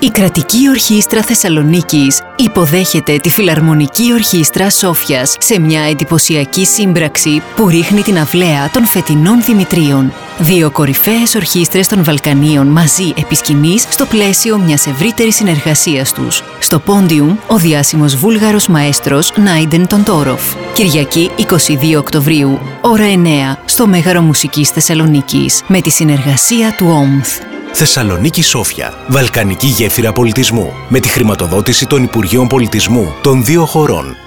Η Κρατική Ορχήστρα Θεσσαλονίκης υποδέχεται τη Φιλαρμονική Ορχήστρα Σόφιας σε μια εντυπωσιακή σύμπραξη που ρίχνει την αυλαία των φετινών Δημητρίων. Δύο κορυφαίες ορχήστρες των Βαλκανίων μαζί επί σκηνής στο πλαίσιο μιας ευρύτερης συνεργασίας τους. Στο πόντιουμ, ο διάσημος βούλγαρος μαέστρος Νάιντεν Τοντόροφ. Κυριακή 22 Οκτωβρίου, ώρα 9, στο Μέγαρο Μουσικής Θεσσαλονίκης, με τη συνεργασία του ΟΜΘ. Θεσσαλονίκη Σόφια, βαλκανική γέφυρα πολιτισμού, με τη χρηματοδότηση των Υπουργείων Πολιτισμού των δύο χωρών.